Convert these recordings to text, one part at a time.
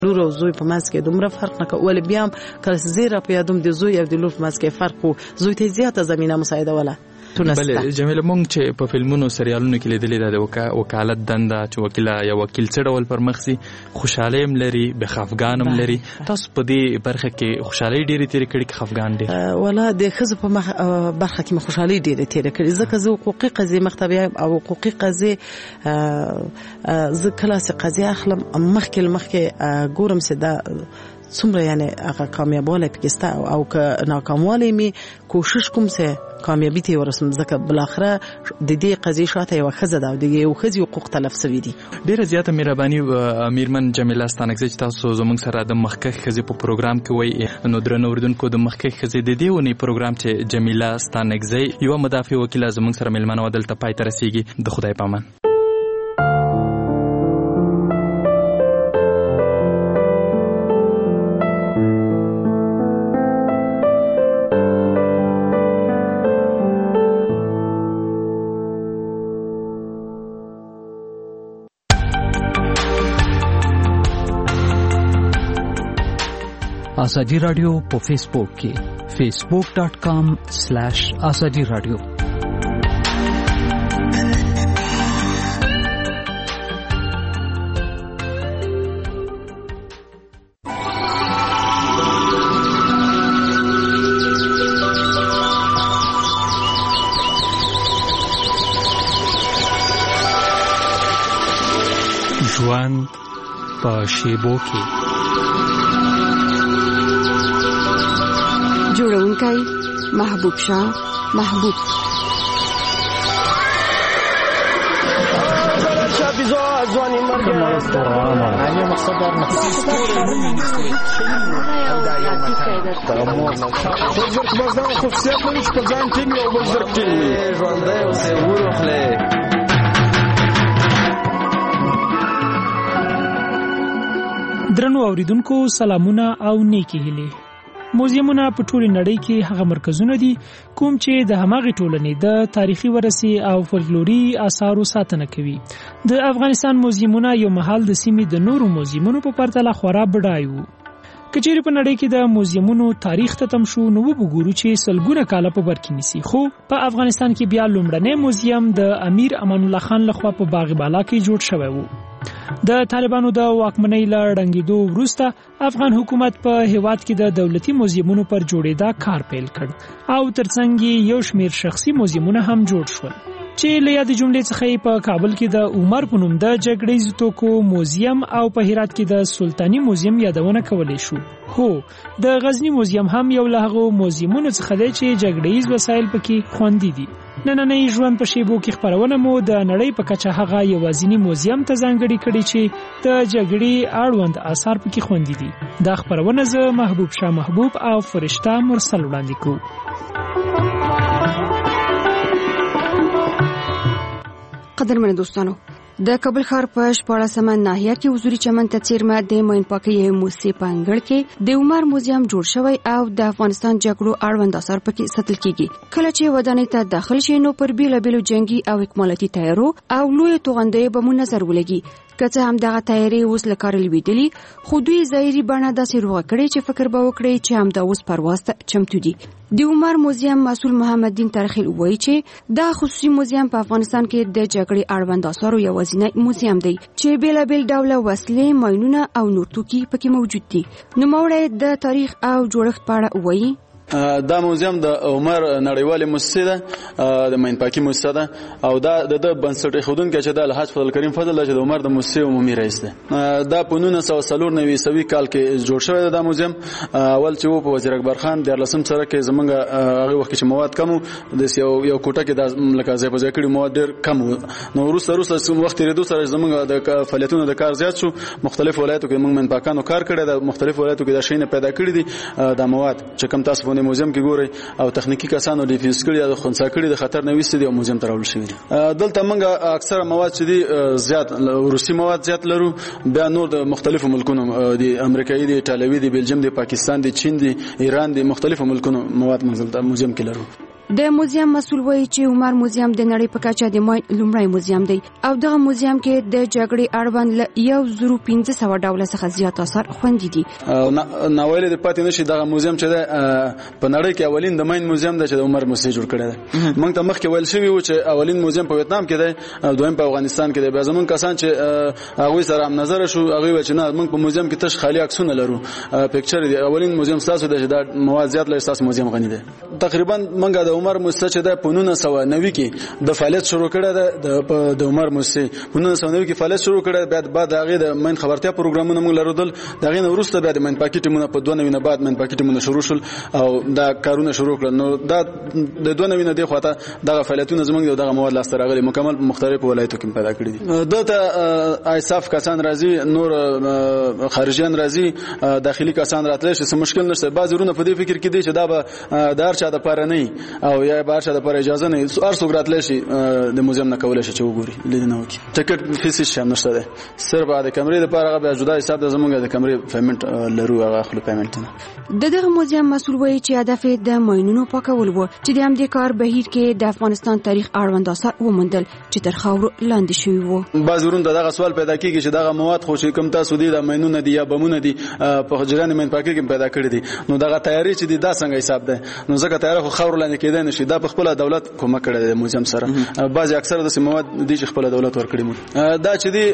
لور او زوی په منځ کې دومره فرق نه کوي، ولې بیا هم کله زیره په یادوم د زوی او د لور په منځ کې فرق وو، زوی ته زیاته زمینه مساعده ولا. بله جمیله، مونږ چې په فلمونو سریالونو کې لیدلې ده د وکالت دنده چې یو وکیل څه ډول پر مخ سي، خوشحالي هم لري، بخفګان هم لري. تاسو په دې برخه کې خوشحالي ډېرې تېرې کړې که خفګان ډېر؟ ولا د ښځو په برخه کې مې خوشحالي ډېرې تېرې کړې، ځکه زه حقوقي قضیې مخ ته بیایم او حقوقي قضیې زه کله چې قضیه اخلم مخکې ګورم چې دا څومره یعنی هغه کامیابوالی پکې سته او که ناکاموالی می کوشش کوم چې کامیابی ته ورسم، ځکه بالاخره د دې قضیې شاته یو ښځه ده او د یو ښځې حقوق تلف شوي دي. ډېره زیاته مهرباني میرمن جمیله ستانکزۍ چې تاسو زموږ سره د مخکښ ښځې په پروګرام کې وایي. نو درنو اورېدونکو، د مخکښ ښځې د دې اونۍ پروګرام چې جمیله ستانکزۍ یوه مدافع وکیله زموږ سره مېلمانه وه، دلته پای ته رسېږي. د خدای په امان. آزادی رادیو په فیسبوک کې facebook.com/آزادی رادیو. ژوند په شیبو کې. جوړونکی محبوب شاه محبوب. درنو اوریدونکو، سلامونه او نیکی هیلې. موزیمونه په ټوله نړۍ کې هغه مرکزونه دي کوم چې د هماغې ټولنې د تاریخي ورثې او فولکلوري آثارو ساتنه کوي. د افغانستان موزیمونه یو مهال د سیمې د نورو موزیمونو په پرتله خورا بډای وو. کچېرې په نړۍ کې د موزیمونو تاریخ ته تم شو، نو وګورو چې سلګونه کاله په بر کې نیسي. خو په افغانستان کې بیا لومړنی موزیم د امیر امان الله خان لخوا په باغ بالا کې جوړ شوی وو. د طالبانو د واکمنۍ له ړنګېدو وروسته افغان حکومت په هیواد کې د دولتي موزیمونو پر جوړېدا کار پیل کړ او ترڅنګ یو شمېر شخصي موزیمونه هم جوړ شول چې له یادې جملې څخه په کابل کې د عمر په نوم د جګړیزو توکو موزیم او په هرات کې د سلطاني موزیم یادونه کولی شو. هو، د غزنی موزیم هم یو له هغو موزیمونو څخه دی چې جګړیز وسایل پکې خوندي دي. نننۍ ژوند په شیبو کې خپرونه مو د نړۍ په کچه هغه یوازینی موزیم ته ځانګړې کړې چې د جګړې اړوند آثار پکې خوندي دي. دا خپرونه زه محبوب شاه محبوب او فرشته مرسل وړاندې کوو. قدرمن دوستانو، د کابل ښار په 14مه ناحیه کې حضوري چمن ته څیرمه د موین پاکي موسیقي په انګړ کې د عمر موزیم جوړ شوی او د افغانستان جګړو اړوند آثار پکې ساتل کیږي. کله چې ودانۍ ته داخل شي نو پر بیلابیلو جنگي او اکمالاتي تیارو او لوی توغندۍ به مو نظر ولګي. که څه هم دغه تیارې اوس له کاره لوېدلي، خو دوی ظاهري بڼه داسې روغه کړې چې فکر به وکړي چې همدا اوس پرواز ته چمتو دي. د عمر موزیم مسؤل محمد دین ترخیل وایي چې دا خصوصي موزیم په افغانستان کې د جګړې اړوند آثارو یوازینی موزیم دی چې بیلابیل ډوله وسلې، ماینونه او نور توکي پکې موجود دي. نوموړی د تاریخ او جوړښت په اړه وایي. دا موزیم د عمر نړیوالې مؤسسه ده، د موین پاکي مؤسسه ده او دا د بنسټ ایښودونکی چې د الحاج فضل کریم فضل چې د عمر د مؤسسې عمومي رئیس ده. دا په 1994 کال کې جوړ شوی دی. دا موزیم اول چې وو په وزیر اکبر خان د 14 سره کې زمونږ هغه وخت چې مواد کم د یو کوټه کې د لکه ځای په ځای کړي مواد ډېر کم وو. نو وروسته وخت تېرېدو سره زمونږ د فعالیتونو د کار زیات شو. مختلف ولایتو کې موږ موین پاکانو کار کړی دی، مختلف ولایتو کې دا شیونه پیدا کړي دي. دا مواد چې کم تاسو په موزیم کې ګورئ او تخنیکی کسانو ډیفیوز کړي او خنثی کړي د خطر نه وستي او موزیم ته راوړل شوی دي. دلته موږ اکثره مواد چې دي زیات روسي مواد زیات لرو، بیا نور د مختلفو ملکونو د امریکایي دي، ایټالوي دي، بلجیم دي، پاکستان دي، چین دي، ایران دي، مختلفو ملکونو مواد موږ دلته موزیم کې لرو. د موزیم مسول وایي چې عمر موزیم د نړۍ په کچه د ماین لومړی موزیم دی او دغه موزیم کې د جګړې اړوند له 1500 ډوله څخه زیات آثار خوندي دي. ناویل د پاتې نشي دغه موزیم چې په نړۍ کې اولین د ماین موزیم دی چې د عمر موسی جوړ کړی دی. موږ ته مخکې ویل شوی و چې اولین موزیم په ویتنام کې دی او دویم په افغانستان کې دی. بیا زمونږ کسان چې هغوی سره هم نظر شو هغوی ویل چې نه موږ په موزیم کې تش خالي عکسونه لرو پکچر دی. اولین موزیم ستاسو دی چې دا مواد زیات لري ستاسو موزیم غني دی. تقریبا موږ د عمر موسی چې د 1990 کې د فعالیت شروع کړی دی د عمر موسی 1990 کې فعالیت شروع کړی. بعد هغه د ماین خبرتیا پروګرامونه موږ لرودل. دغه نه وروسته بیا د ماین پاکټ ټیمونه په 2009 بعد ماین پاکټ ټیمونه شروع شول او دا کارونه شروع کړل. نو دا د 2009 دی خواته دغه فعالیتونه زموږ دغه مواد لاس راغلي مکمل په مختلفو ولایتو کې پیدا کړی دي. دته ایصاف کسان راځي نور خارجيان راځي داخلي کسان راتلل شي څه مشکل نشته. بعض ورونه په دې فکر کې دي چې دا به د هر چا د پاره نه او یا به هر چا د پاره اجازه نه هر څوک راتلل شي د موزیم نه کولای شي چې وګوري لیدنه وکړي. ټیکټ فیس شي نشته ده صرف د کمرې لپاره به جدا حساب د زمونږ د کمرې پیمنٹ لرو هغه خپل پیمنٹ نه. دغه موزیم مسول وایي چې هدف د ماینونو پاکول و چې د همدې کار بهیر کې د افغانستان تاریخ اړوند آثار وموندل چې تر خاورو لاندې شوي وو. بعض ورونه دغه سوال پیدا کیږي چې دغه مواد خو چې کوم تاسو دي د ماینونه دي یا بمونه دي په جریان ماین پاکي کې پیدا کړی دي نو دغه تیاری چې دي دا څنګه حساب ده نو ځکه تیاری خو خاور لاندې کېدای نشي. دا په خپل دولت کومک کړی د موزیم سره. بعض اکثر د مواد دي چې خپل دولت ورکړي مو دا چې دي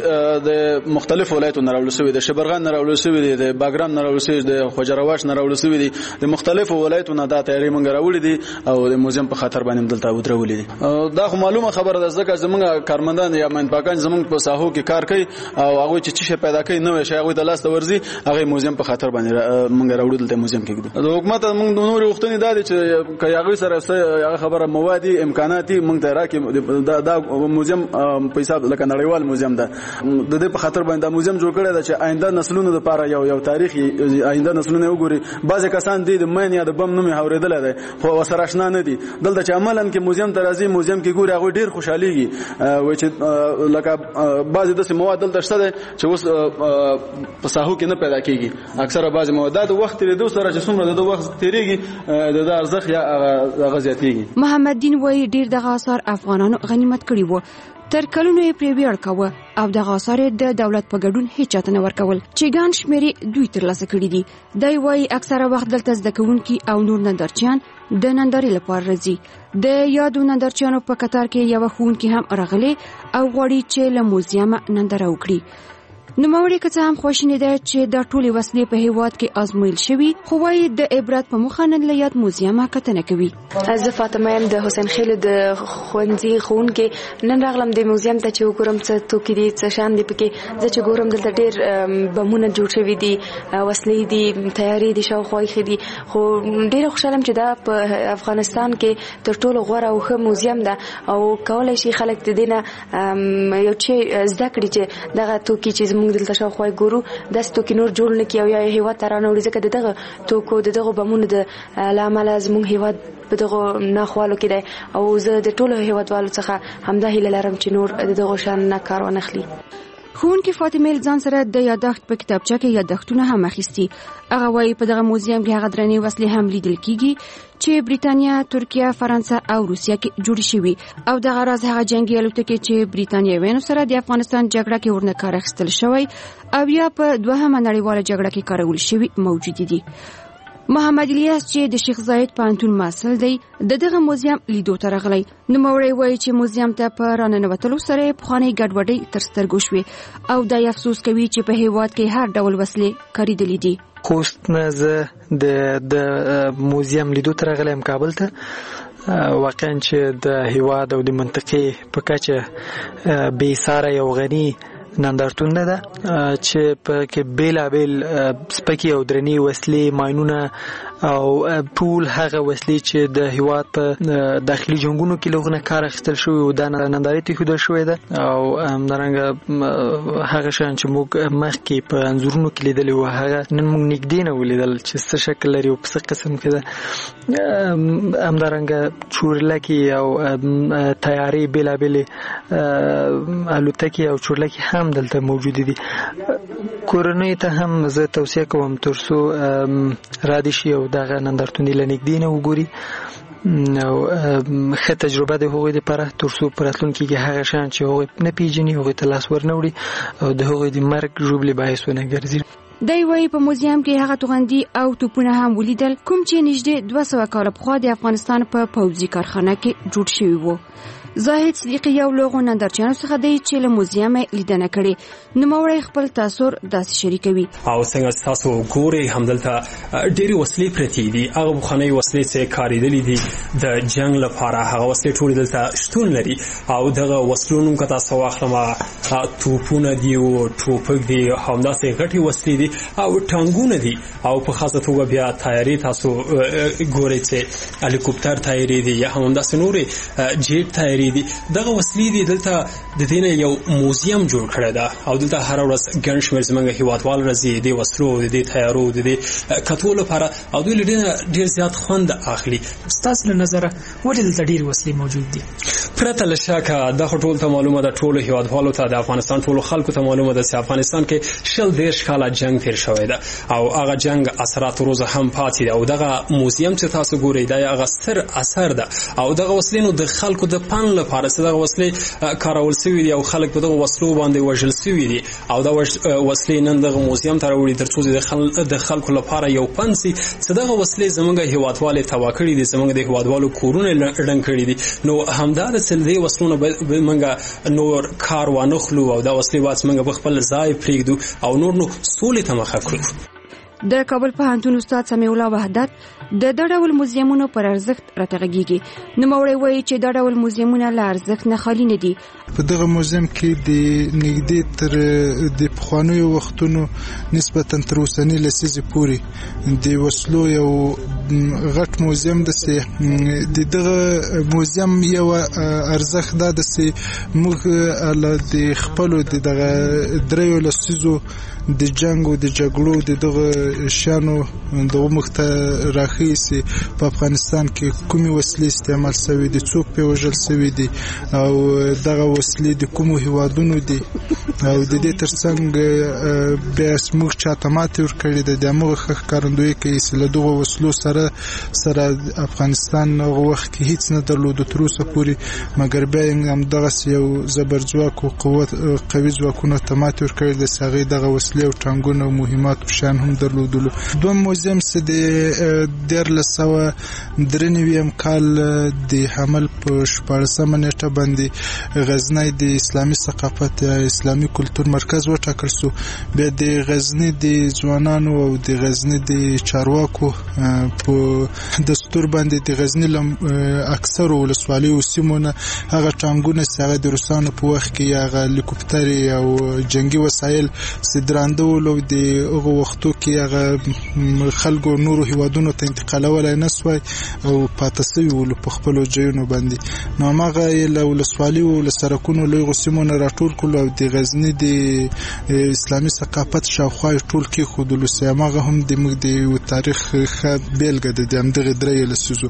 د مختلف ولایتونو نه راوړل شوی د شبرغان نه راوړل شوی دی د باګرام نه راوړل شوی د خوجرواش نه راوړل شوی دی د مختلفو ولایتونو دا تیاری مونږ راوړل دي او د موزیم په خاطر باندې دلته ودرولې دي. دا خو معلومه خبره ده ځکه زمونږ کارمندان یا ماین پاکان زمونږ په ساحو کې کار کوي او هغه چې څه پیدا کوي نو شي هغه د لاس ورزي هغه موزیم په خاطر باندې مونږ راوړل دلته موزیم کې ګدو. د حکومت مونږ د نور وختونی دا دي چې هغه سره هغه خبره موادي امکاناتي مونږ ته راکې دا موزیم په حساب لکه نړیوال موزیم ده د دې په خاطر باندې موزیم جوړ کړی دا چې آینده نسلونو لپاره یو تاریخي آینده نسلونه وګوري. بعض کسان دي د ماین یا د بم نوم اوریدل دي خو وسره آشنا نه دي دلته چې عملاً کې موزیم ته راځي موزیم کې ګوري هغه ډیر خوشاليږي و چې لکه بعض د مواد دلته شته چې اوس په ساحو کې نه پیدا کیږي. اکثره بعض مواد د وخت لري سره چې څومره د وخت تیریږي د ارزښت یا غزياتيږي. محمد دین وایي ډیر دغه آثار افغانانو غنیمت کړي وو تر کلونو یې پرې ویاړ کاوه او دغه آثار د دولت په ګډون هیڅ چاته نه ورکول چې ګڼ شمېرې دوی ترلاسه کړي دي. دی وایي اکثره وخت دلته زده کوونکي او نور نندارچیان د نندارې لپاره راځي. د یادو نندارچیانو په کتار کې یو ښوونکی هم راغلی او غواړي چې له موزیمه ننداره وکړي. نوموړی که څه هم خواشینی ده چې دا ټولې وسلې په هیواد کې آزمویل شوي خو وایي د عبرت په موخه نن له یاد موزیمه کتنه کوي. زه فاطمه یم د حسین خیل د ښوونځي ښوونکې. نن راغلم د موزیم ته چې وګورم څه توکي دي څه شیان دي پکې. زه چې ګورم دلته ډېر بمونه جوړ شوي دي وسلې دي تیارې دي شاوخوا ایښي دي خو ډېره خوشحاله یم چې دا په افغانستان کې تر ټولو غوره او ښه موزیم ده او کولی شي خلک د دې نه یو څه زده کړي چې دغه توکي چې زموږ دلته شاوخوا ګورو داسې توکي نور جوړ نه کړي او یا هېواد ته رانه وړي ځکه د دغه توکو د دغو بمونو له امله زموږ هېواد په دغو ناخوالو کې دی او زه د ټولو هېوادوالو څخه همدا هیله لرم چې نور د دغو شیانو نه کار وانخلي. ښوونکې فاطمه ځان سره د یادښت په کتابچه کې یادښتونه هم اخیستي. هغه وایي په دغه موزیم کې هغه درنې وسلې هم لیدل کیږي چې بریتانیا، ترکیه، فرانسه او روسیه کې جوړې شوي او دغه راز هغه جنگي الوتکې چې بریتانیایانو سره د افغانستان جګړه کې ورنه کار اخیستل شوی او یا په دوهمه نړیواله جګړه کې کارول شوي موجود دي. محمد الیاس چې د شیخ زاید پوهنتون محصل دی دغه موزیم لیدو ته راغلی. نوموړی وایي چې موزیم ته په راننوتلو سره پخوانۍ ګډوډۍ تر سترګو شوې او دا افسوس کوي چې په هیواد کې هر ډول وسلې کاریدلې دي. خوست نه زه د موزیم لیدو ته راغلی یم کابل ته. واقعا چې د هیواد او د منطقې په کچه بې ساره یو غني نندارتون ده چې په کې بیلابیل سپکې او درنې وسلې ماینونه او ټول هغه وسلې چې د هیواد په داخلي جنگونو کې لغونه کار اخیستل شوی او د نندارې ته ښودل شوی ده او همدارنګه هغه شیان چې موږ مخکې په انځورونو کې لیدلي وو هغه نن موږ نږدې نه ولیدل چې څه شکل لري او په څه قسم کې ده. همدارنګه چورلکې او تیارې بیلابیلې الوتکې او چورلکې هم دلته موجود دي. کورنۍ ته هم زه توصیه کوم ترڅو را دي شي او دغه نندارتون له نږدې نه وګوري. ښه تجربه د هغوی لپاره تر څو په راتلونکي کې هغه شیان چې هغوی نه پیژني هغوی ته لاس ورنه وړي او د هغوی د مرګ ژوبلې باعث ونه ګرځي. دی وايي په موزیم کې هغه توغندي او توپونه هم ولیدل کوم چې نږدې 200 کال پخوا د افغانستان په پوځي کارخانه کې جوړ شوی وو. زاهد صدیقی یو لوغو نندارچیانو څخه دی چې له موزیم لیدنه کړي. نوموړی خپل تاثر داسې شریکوي. او څنګه تاسو ګوري همدلته ډېری وسلې پرتې دي، هغه بخاني وسلې چې کارېدلې دي د جنگ لپاره، هغه وسلې ټول دلته شتون لري او دغه وسلونو که تاسو واخلم توپونه دي او ټوپک دي، همداسې غټي وسلې دي او ټانګونه دي او په خاصه توګه بیا تایری تاسو ګوري چې هلیکوپټر تایری دي یا همداسې نورې جیټ تایری دي. دغه وسلې دي دلته د دې نه یو موزیم جوړ کړی ده او دلته هر ورځ ګڼ شمېر زموږ هیوادوال راځي د وسلو د دې تیارو د دې کتو لپاره او دوی ډېر زیات خوند اخلي. ستاسو له نظره ولې دلته ډېر وسلې موجود دي؟ پرته له شکه دغه ټول ته معلومه ده، ټولو هیوادوالو ته د افغانستان ټولو خلکو ته معلومه ده چې افغانستان کې 40 کاله جنگ تیر شوی ده او هغه جنگ اثرات روزه هم پاتې ده او دغه موزیم چې تاسو ګورئ دا هغه ستر اثر ده او دغه وسلې نو د خلکو د پن لپاره چې دغه وسلې کارول شوي دي او خلک په دغه وسلو باندې وژل شوي دي او دا وسلې نن دغه موزیم ته راوړي ترڅو د خلکو لپاره یو پن سي چې دغه وسلې زموږ هیوادوال تباه کړي دي، زموږ د هیوادوالو کورونه ړنګ کړي دي. نو همدا د دې وسلونو موږ نور کار وانخلو او دا وسلې باید موږ خپل ځای پرېږدو او نور نو سولې ته مخه کړو. د کابل پوهنتون استاد سمیع الله وحدت د ډول موزیمونو پر ارزښت راټغږیږي. نوموړی وایي چې د ډول موزیمونه له ارزښت نه خالي نه دي. په دغه موزیم کې د نږدې تر د پخوانیو وختونو نسبتا تر اوسنۍ لسیزې پورې د وسلو یو غټ موزیم ده چې د دغه موزیم یو ارزښت دا ده چې موږ د خپلو دغه دریو لسیزو د جنگ او د جګړو د دغه شانو دغه مخته راخی سي په افغانستان کې کومي وسلې استعمال شوی دي، څوک په وژل شوی دي او دغه وسلې د کومو هیوادونو دي او د دې ترڅنګ بیا موږ چاته ماتې ورکړې ده. د موږ ښکارندوی کوي چې له دغه وسلو سره افغانستان هغه وخت کې هیڅ نه درلود تر اوسه پورې، مګر بیا هم دغه یو زبرځواک او قوي ځواکونه ته ماتې ورکړې ده چې هغې دغه وسلې او ټانګونه او مهمات او شیان هم درلودلو. دویم موزیم چې د 1393 کال د حمل په 14 نیټه باندې غزنی د اسلامي ثقافت اسلامي کلتور مرکز وټاکل شو. بیا د غزنی د ځوانانو او د غزنی د چارواکو په دستور باندې د غزنی اکثر ولسوالۍ او سیمونه هغه ټانګونه چې هغه د روسانو په وخت کې هغه هلیکوپټر او جنگي وسایل درانده ول د هغه وختو کې هغه خلکو نورو هیوادونو ته انتقالولای نه سوای او پاتې سوي ول په خپل ځایونو باندې. نو هغه له ولسوالۍ او له سرکونو لوی سیمونه راټول کړو او د غزنی د اسلامي ثقافت شاوخوا ټول کې خودلو سي هغه هم د موږ د تاریخ ښه بیلګه ده د همدغه درې لسیزو.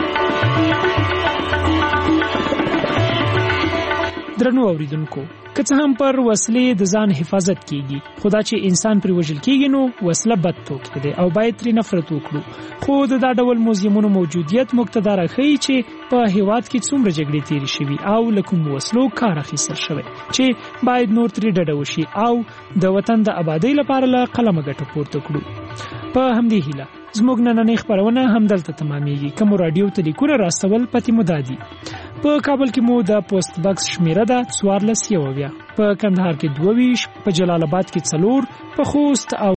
درنو اوریدونکو، که څه هم پر وسلې د ځان حفاظت کیږي، خدا چې انسان پر وژل کیږي نو وسله بد توکي ده او باید ترې نفرت وکړو. خو دا ډول موزیمونو موجودیت مقتدر ښیي چې په هیواد کې څومره جګړې تیرې شوي او له کوم وسلو کار اخیستل شوی چې باید نور ترې ډډه وشي او د وطن د آبادۍ لپاره له قلمه ګټه پورته کړو. په همدې هیله زموږ نننۍ خپرونه همدلته تمامیږي. کوم رادیو ته لیکونه راستول پتی مو دادي. په کابل کې مو د پوسټ باکس شمیره ده 14 په کندهار کې 22، په جلال آباد کې 4، په خوست او